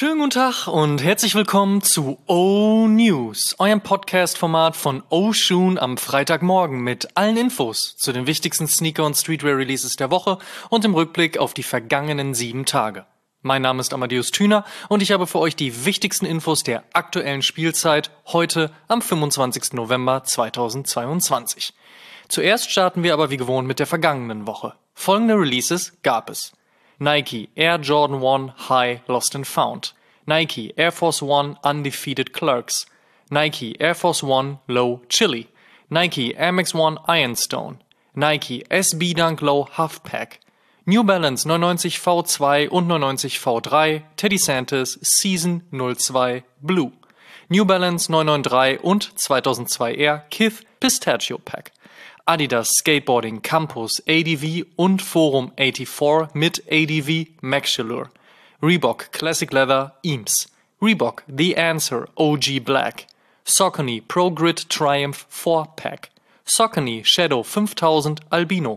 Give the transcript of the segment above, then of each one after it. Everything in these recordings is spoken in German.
Schönen guten Tag und herzlich willkommen zu O-News, eurem Podcast-Format von O-Shoon am Freitagmorgen mit allen Infos zu den wichtigsten Sneaker- und Streetwear-Releases der Woche und im Rückblick auf die vergangenen 7 Tage. Mein Name ist Amadeus Thüner und ich habe für euch die wichtigsten Infos der aktuellen Spielzeit heute am 25. November 2022. Zuerst starten wir aber wie gewohnt mit der vergangenen Woche. Folgende Releases gab es: Nike Air Jordan 1 High Lost and Found, Nike Air Force One Undefeated Clerks, Nike Air Force One Low Chili, Nike Air Max One Ironstone, Nike SB Dunk Low Halfpack, New Balance 99 V2 und 99 V3 Teddy Santis Season 02 Blue, New Balance 993 und 2002 Air Kith Pistachio Pack, Adidas Skateboarding Campus ADV und Forum 84 mit ADV Maxillure, Reebok Classic Leather Eames, Reebok The Answer OG Black, Saucony Pro Grid Triumph 4-Pack, Saucony Shadow 5000 Albino,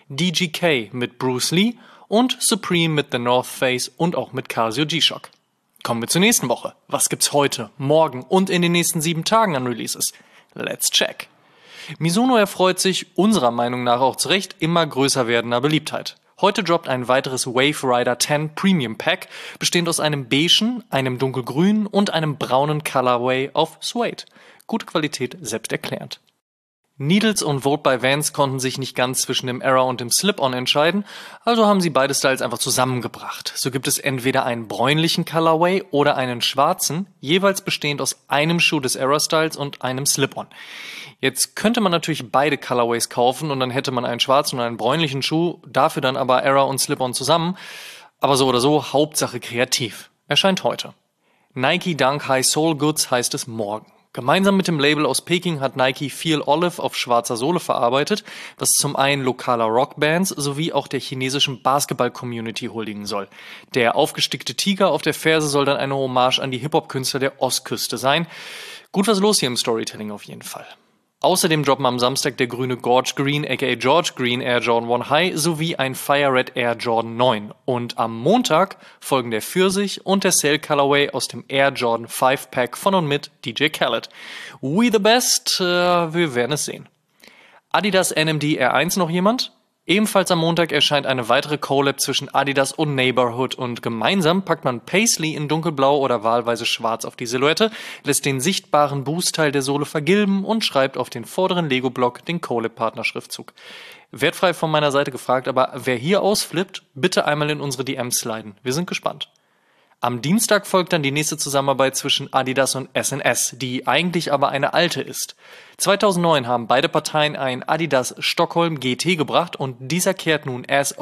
DGK mit Bruce Lee und Supreme mit The North Face und auch mit Casio G-Shock. Kommen wir zur nächsten Woche. Was gibt's heute, morgen und in den nächsten 7 Tagen an Releases? Let's check. Mizuno erfreut sich, unserer Meinung nach auch zu Recht, immer größer werdender Beliebtheit. Heute droppt ein weiteres Wave Rider 10 Premium Pack, bestehend aus einem beigen, einem dunkelgrünen und einem braunen Colorway auf Suede. Gute Qualität, selbsterklärend. Needles und Vote by Vans konnten sich nicht ganz zwischen dem Era und dem Slip-On entscheiden, also haben sie beide Styles einfach zusammengebracht. So gibt es entweder einen bräunlichen Colorway oder einen schwarzen, jeweils bestehend aus einem Schuh des Era-Styles und einem Slip-On. Jetzt könnte man natürlich beide Colorways kaufen und dann hätte man einen schwarzen und einen bräunlichen Schuh, dafür dann aber Era und Slip-On zusammen. Aber so oder so, Hauptsache kreativ. Erscheint heute. Nike Dunk High Sole Goods heißt es morgen. Gemeinsam mit dem Label aus Peking hat Nike Feel Olive auf schwarzer Sohle verarbeitet, was zum einen lokaler Rockbands sowie auch der chinesischen Basketball-Community huldigen soll. Der aufgestickte Tiger auf der Ferse soll dann eine Hommage an die Hip-Hop-Künstler der Ostküste sein. Gut was los hier im Storytelling auf jeden Fall. Außerdem droppen am Samstag der grüne Gorge Green aka George Green Air Jordan 1 High sowie ein Fire Red Air Jordan 9. Und am Montag folgen der Pfirsich und der Sail Colorway aus dem Air Jordan 5 Pack von und mit DJ Khaled. We the best, wir werden es sehen. Adidas NMD R1 noch jemand? Ebenfalls am Montag erscheint eine weitere Collab zwischen Adidas und Neighborhood und gemeinsam packt man Paisley in dunkelblau oder wahlweise schwarz auf die Silhouette, lässt den sichtbaren Boostteil der Sohle vergilben und schreibt auf den vorderen Lego-Block den Collab-Partnerschriftzug. Wertfrei von meiner Seite gefragt, aber wer hier ausflippt, bitte einmal in unsere DMs sliden. Wir sind gespannt. Am Dienstag folgt dann die nächste Zusammenarbeit zwischen Adidas und SNS, die eigentlich aber eine alte ist. 2009 haben beide Parteien ein Adidas Stockholm GT gebracht und dieser kehrt nun as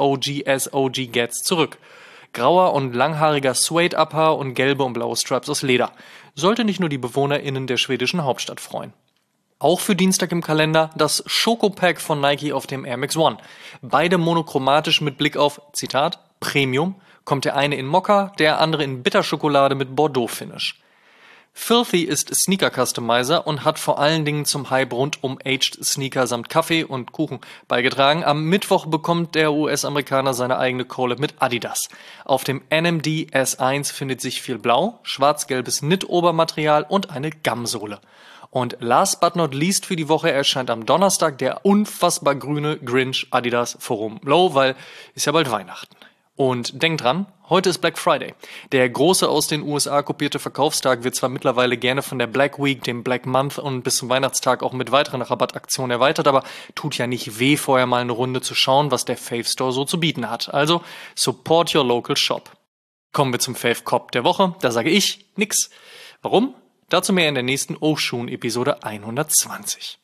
OG gets zurück. Grauer und langhaariger Suede-Upper und gelbe und blaue Straps aus Leder. Sollte nicht nur die BewohnerInnen der schwedischen Hauptstadt freuen. Auch für Dienstag im Kalender das Schoko-Pack von Nike auf dem Air Max One. Beide monochromatisch mit Blick auf, Zitat, Premium, kommt der eine in Mokka, der andere in Bitterschokolade mit Bordeaux-Finish. Filthy ist Sneaker-Customizer und hat vor allen Dingen zum Hype rund um Aged Sneaker samt Kaffee und Kuchen beigetragen. Am Mittwoch bekommt der US-Amerikaner seine eigene Collab mit Adidas. Auf dem NMD S1 findet sich viel Blau, schwarz-gelbes Knit-Obermaterial und eine Gamsohle. Und last but not least für die Woche erscheint am Donnerstag der unfassbar grüne Grinch Adidas Forum Low, weil ist ja bald Weihnachten. Und denkt dran, heute ist Black Friday. Der große aus den USA kopierte Verkaufstag wird zwar mittlerweile gerne von der Black Week, dem Black Month und bis zum Weihnachtstag auch mit weiteren Rabattaktionen erweitert, aber tut ja nicht weh, vorher mal eine Runde zu schauen, was der Fave Store so zu bieten hat. Also support your local shop. Kommen wir zum Fave Cop der Woche. Da sage ich nix. Warum? Dazu mehr in der nächsten O-Shoon Episode 120.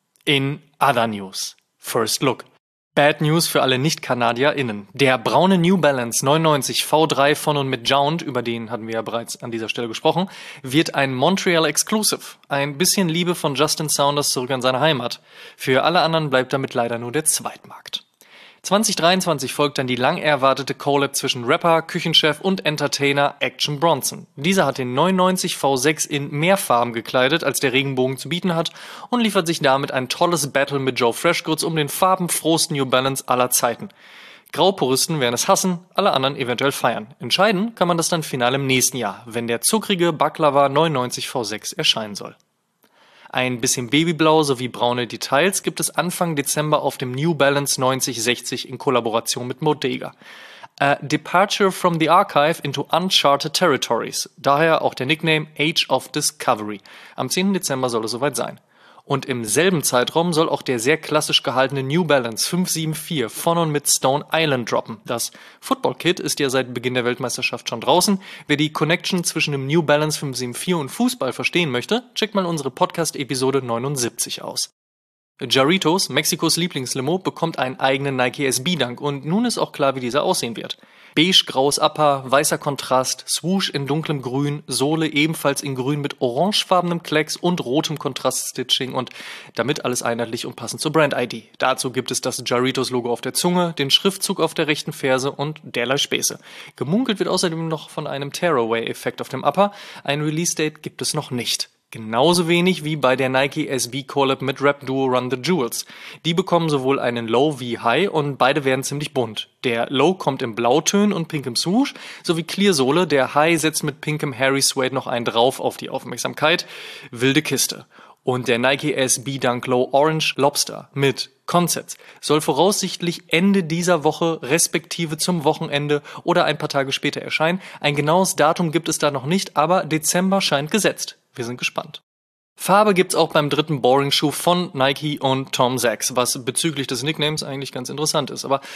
In Other News. First Look. Bad News für alle Nicht-KanadierInnen. Der braune New Balance 99 V3 von und mit Jount, über den hatten wir ja bereits an dieser Stelle gesprochen, wird ein Montreal Exclusive. Ein bisschen Liebe von Justin Saunders zurück an seine Heimat. Für alle anderen bleibt damit leider nur der Zweitmarkt. 2023 folgt dann die lang erwartete Collab zwischen Rapper, Küchenchef und Entertainer Action Bronson. Dieser hat den 99 V6 in mehr Farben gekleidet, als der Regenbogen zu bieten hat und liefert sich damit ein tolles Battle mit Joe Freshgoods um den farbenfrohsten New Balance aller Zeiten. Graupuristen werden es hassen, alle anderen eventuell feiern. Entscheiden kann man das dann final im nächsten Jahr, wenn der zuckrige Baklava 99 V6 erscheinen soll. Ein bisschen Babyblau sowie braune Details gibt es Anfang Dezember auf dem New Balance 9060 in Kollaboration mit Bodega. A Departure from the Archive into Uncharted Territories, daher auch der Nickname Age of Discovery. Am 10. Dezember soll es soweit sein. Und im selben Zeitraum soll auch der sehr klassisch gehaltene New Balance 574 von und mit Stone Island droppen. Das Football-Kit ist ja seit Beginn der Weltmeisterschaft schon draußen. Wer die Connection zwischen dem New Balance 574 und Fußball verstehen möchte, checkt mal unsere Podcast-Episode 79 aus. Jarritos, Mexikos Lieblingslimo, bekommt einen eigenen Nike SB-Dunk und nun ist auch klar, wie dieser aussehen wird. Beige-graues Upper, weißer Kontrast, Swoosh in dunklem Grün, Sohle ebenfalls in Grün mit orangefarbenem Klecks und rotem Kontraststitching und damit alles einheitlich und passend zur Brand-ID. Dazu gibt es das Jarritos-Logo auf der Zunge, den Schriftzug auf der rechten Ferse und derlei Späße. Gemunkelt wird außerdem noch von einem Tearaway-Effekt auf dem Upper, ein Release-Date gibt es noch nicht. Genauso wenig wie bei der Nike SB Collab mit Rap-Duo Run the Jewels. Die bekommen sowohl einen Low wie High und beide werden ziemlich bunt. Der Low kommt in Blautönen und pinkem Swoosh, sowie Clear-Sohle. Der High setzt mit pinkem Harry Suede noch einen drauf auf die Aufmerksamkeit. Wilde Kiste. Und der Nike SB Dunk Low Orange Lobster mit Concepts soll voraussichtlich Ende dieser Woche respektive zum Wochenende oder ein paar Tage später erscheinen. Ein genaues Datum gibt es da noch nicht, aber Dezember scheint gesetzt. Wir sind gespannt. Farbe gibt's auch beim dritten Boring-Schuh von Nike und Tom Sachs, was bezüglich des Nicknames eigentlich ganz interessant ist. Aber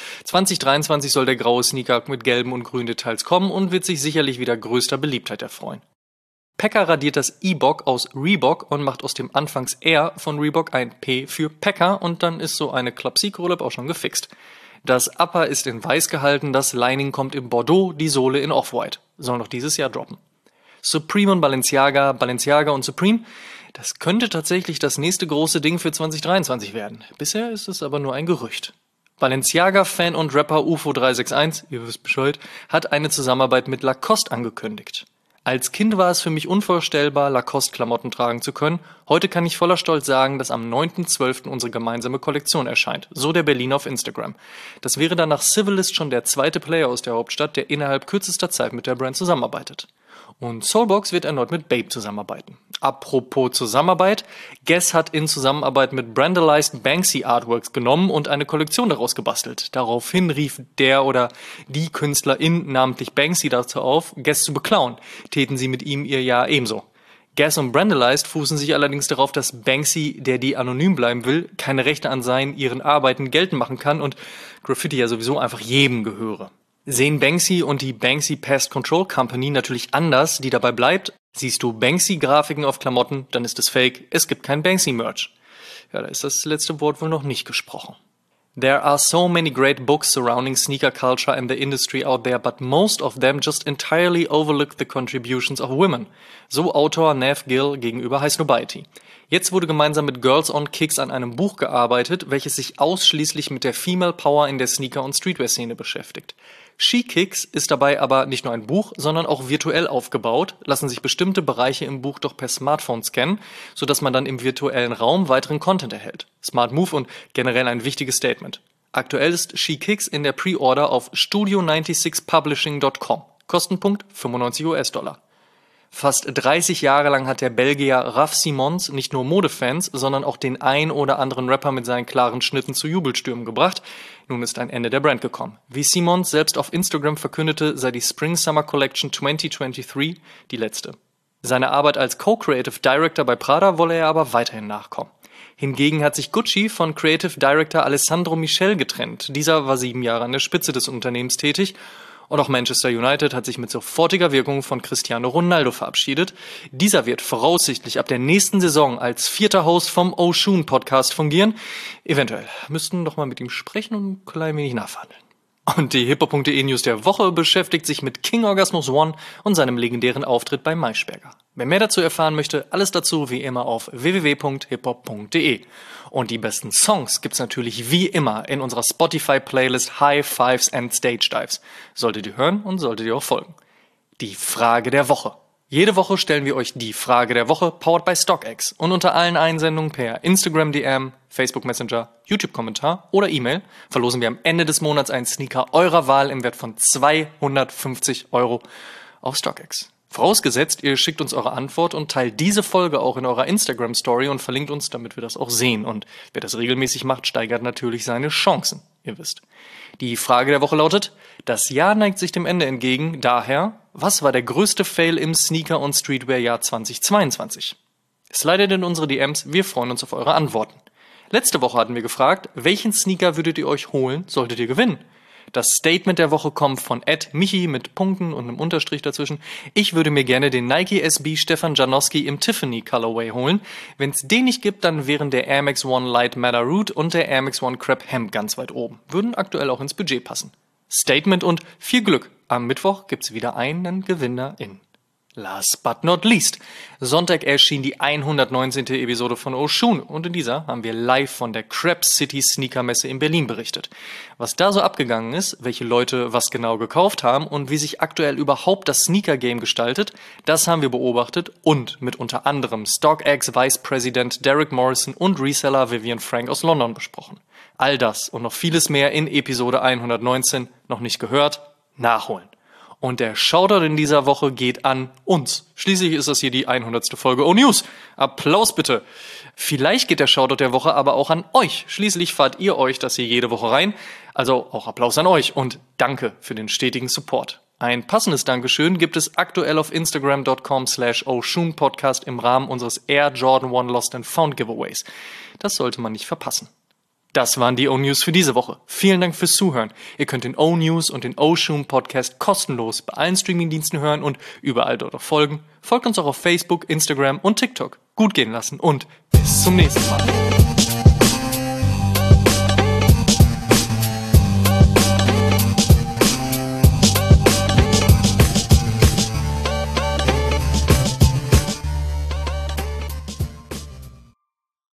2023 soll der graue Sneaker mit gelben und grünen Details kommen und wird sich sicherlich wieder größter Beliebtheit erfreuen. Pekka radiert das E-Bok aus Reebok und macht aus dem anfangs R von Reebok ein P für Pekka und dann ist so eine Club C Collab auch schon gefixt. Das Upper ist in weiß gehalten, das Lining kommt in Bordeaux, die Sohle in Off-White. Soll noch dieses Jahr droppen. Supreme und Balenciaga, Balenciaga und Supreme, das könnte tatsächlich das nächste große Ding für 2023 werden. Bisher ist es aber nur ein Gerücht. Balenciaga-Fan und Rapper UFO361, ihr wisst Bescheid, hat eine Zusammenarbeit mit Lacoste angekündigt. Als Kind war es für mich unvorstellbar, Lacoste-Klamotten tragen zu können. Heute kann ich voller Stolz sagen, dass am 9.12. unsere gemeinsame Kollektion erscheint. So der Berliner auf Instagram. Das wäre dann nach Civilist schon der zweite Player aus der Hauptstadt, der innerhalb kürzester Zeit mit der Brand zusammenarbeitet. Und Soulbox wird erneut mit Bape zusammenarbeiten. Apropos Zusammenarbeit, Guess hat in Zusammenarbeit mit Brandalized Banksy Artworks genommen und eine Kollektion daraus gebastelt. Daraufhin rief der oder die Künstlerin, namentlich Banksy, dazu auf, Guess zu beklauen. Täten sie mit ihm ihr ja ebenso. Guess und Brandalized fußen sich allerdings darauf, dass Banksy, der die anonym bleiben will, keine Rechte an ihren Arbeiten geltend machen kann und Graffiti ja sowieso einfach jedem gehöre. Sehen Banksy und die Banksy Pest Control Company natürlich anders, die dabei bleibt. Siehst du Banksy-Grafiken auf Klamotten, dann ist es fake, es gibt kein Banksy-Merch. Ja, da ist das letzte Wort wohl noch nicht gesprochen. There are so many great books surrounding sneaker culture and the industry out there, but most of them just entirely overlook the contributions of women. So Autor Nev Gill gegenüber High Snobiety. Jetzt wurde gemeinsam mit Girls on Kicks an einem Buch gearbeitet, welches sich ausschließlich mit der Female Power in der Sneaker- und Streetwear-Szene beschäftigt. SheKicks ist dabei aber nicht nur ein Buch, sondern auch virtuell aufgebaut, lassen sich bestimmte Bereiche im Buch doch per Smartphone scannen, sodass man dann im virtuellen Raum weiteren Content erhält. Smart Move und generell ein wichtiges Statement. Aktuell ist SheKicks in der Pre-Order auf studio96publishing.com. Kostenpunkt $95. Fast 30 Jahre lang hat der Belgier Raf Simons nicht nur Modefans, sondern auch den ein oder anderen Rapper mit seinen klaren Schnitten zu Jubelstürmen gebracht. Nun ist ein Ende der Brand gekommen. Wie Simons selbst auf Instagram verkündete, sei die Spring-Summer Collection 2023 die letzte. Seine Arbeit als Co-Creative Director bei Prada wolle er aber weiterhin nachkommen. Hingegen hat sich Gucci von Creative Director Alessandro Michel getrennt. Dieser war 7 Jahre an der Spitze des Unternehmens tätig. Und auch Manchester United hat sich mit sofortiger Wirkung von Cristiano Ronaldo verabschiedet. Dieser wird voraussichtlich ab der nächsten Saison als 4. Host vom Oshun Podcast fungieren. Eventuell müssten doch mal mit ihm sprechen und ein klein wenig nachverhandeln. Und die hiphop.de News der Woche beschäftigt sich mit King Orgasmus One und seinem legendären Auftritt bei Maischberger. Wer mehr dazu erfahren möchte, alles dazu wie immer auf www.hiphop.de. Und die besten Songs gibt's natürlich wie immer in unserer Spotify-Playlist High Fives and Stage Dives. Solltet ihr hören und solltet ihr auch folgen. Die Frage der Woche. Jede Woche stellen wir euch die Frage der Woche, powered by StockX. Und unter allen Einsendungen per Instagram DM, Facebook Messenger, YouTube-Kommentar oder E-Mail verlosen wir am Ende des Monats einen Sneaker eurer Wahl im Wert von 250 € auf StockX. Vorausgesetzt, ihr schickt uns eure Antwort und teilt diese Folge auch in eurer Instagram-Story und verlinkt uns, damit wir das auch sehen. Und wer das regelmäßig macht, steigert natürlich seine Chancen, ihr wisst. Die Frage der Woche lautet: Das Jahr neigt sich dem Ende entgegen, daher, was war der größte Fail im Sneaker- und Streetwear-Jahr 2022? Slidet in unsere DMs, wir freuen uns auf eure Antworten. Letzte Woche hatten wir gefragt, welchen Sneaker würdet ihr euch holen, solltet ihr gewinnen? Das Statement der Woche kommt von @Michi mit Punkten und einem Unterstrich dazwischen. Ich würde mir gerne den Nike SB Stefan Janowski im Tiffany Colorway holen. Wenn es den nicht gibt, dann wären der Air Max One Light Matter Root und der Air Max One Crep Hemp ganz weit oben. Würden aktuell auch ins Budget passen. Statement und viel Glück. Am Mittwoch gibt's wieder einen Gewinner in. Last but not least. Sonntag erschien die 119. Episode von Oshun und in dieser haben wir live von der Crep City Sneaker Messe in Berlin berichtet. Was da so abgegangen ist, welche Leute was genau gekauft haben und wie sich aktuell überhaupt das Sneaker-Game gestaltet, das haben wir beobachtet und mit unter anderem StockX Vice President Derek Morrison und Reseller Vivian Frank aus London besprochen. All das und noch vieles mehr in Episode 119, noch nicht gehört, nachholen. Und der Shoutout in dieser Woche geht an uns. Schließlich ist das hier die 100. Folge O-News. Applaus bitte. Vielleicht geht der Shoutout der Woche aber auch an euch. Schließlich fahrt ihr euch das hier jede Woche rein. Also auch Applaus an euch und danke für den stetigen Support. Ein passendes Dankeschön gibt es aktuell auf Instagram.com/oshunpodcast im Rahmen unseres Air Jordan 1 Lost and Found Giveaways. Das sollte man nicht verpassen. Das waren die O-News für diese Woche. Vielen Dank fürs Zuhören. Ihr könnt den O-News und den Oshun Podcast kostenlos bei allen Streamingdiensten hören und überall dort auch folgen. Folgt uns auch auf Facebook, Instagram und TikTok. Gut gehen lassen und bis zum nächsten Mal.